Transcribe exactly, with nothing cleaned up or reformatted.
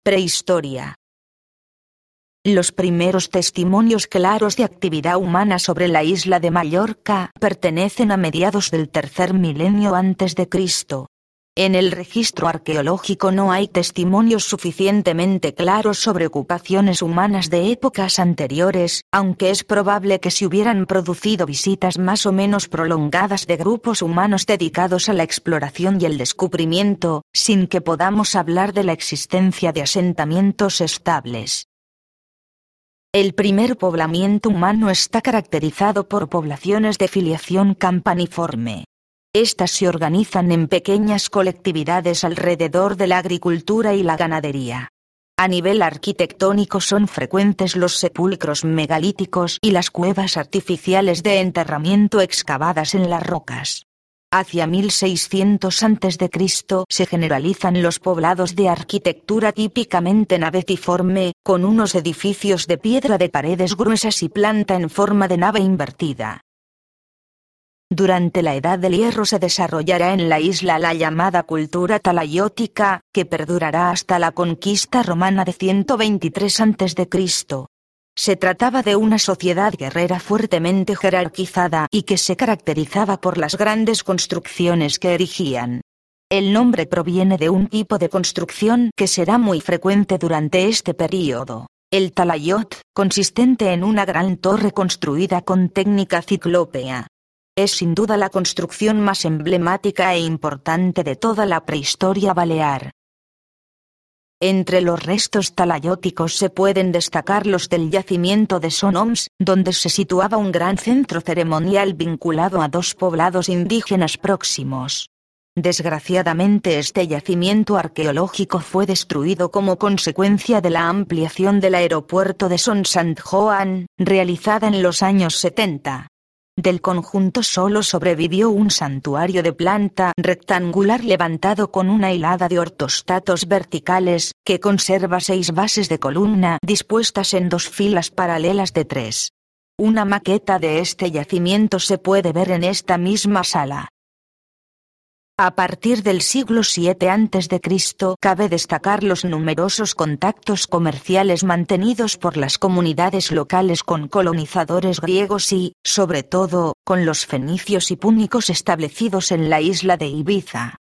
Prehistoria. Los primeros testimonios claros de actividad humana sobre la isla de Mallorca pertenecen a mediados del tercer milenio antes de Cristo. En el registro arqueológico no hay testimonios suficientemente claros sobre ocupaciones humanas de épocas anteriores, aunque es probable que se hubieran producido visitas más o menos prolongadas de grupos humanos dedicados a la exploración y el descubrimiento, sin que podamos hablar de la existencia de asentamientos estables. El primer poblamiento humano está caracterizado por poblaciones de filiación campaniforme. Estas se organizan en pequeñas colectividades alrededor de la agricultura y la ganadería. A nivel arquitectónico son frecuentes los sepulcros megalíticos y las cuevas artificiales de enterramiento excavadas en las rocas. Hacia mil seiscientos antes de Cristo se generalizan los poblados de arquitectura típicamente navetiforme, con unos edificios de piedra de paredes gruesas y planta en forma de nave invertida. Durante la Edad del Hierro se desarrollará en la isla la llamada cultura talayótica, que perdurará hasta la conquista romana de ciento veintitrés antes de Cristo. Se trataba de una sociedad guerrera fuertemente jerarquizada y que se caracterizaba por las grandes construcciones que erigían. El nombre proviene de un tipo de construcción que será muy frecuente durante este período. El talayot, consistente en una gran torre construida con técnica ciclópea. Es sin duda la construcción más emblemática e importante de toda la prehistoria balear. Entre los restos talayóticos se pueden destacar los del yacimiento de Son Oms, donde se situaba un gran centro ceremonial vinculado a dos poblados indígenas próximos. Desgraciadamente este yacimiento arqueológico fue destruido como consecuencia de la ampliación del aeropuerto de Son Sant Joan, realizada en los años setenta. Del conjunto solo sobrevivió un santuario de planta rectangular levantado con una hilada de ortostatos verticales, que conserva seis bases de columna dispuestas en dos filas paralelas de tres. Una maqueta de este yacimiento se puede ver en esta misma sala. A partir del siglo siete antes de Cristo cabe destacar los numerosos contactos comerciales mantenidos por las comunidades locales con colonizadores griegos y, sobre todo, con los fenicios y púnicos establecidos en la isla de Ibiza.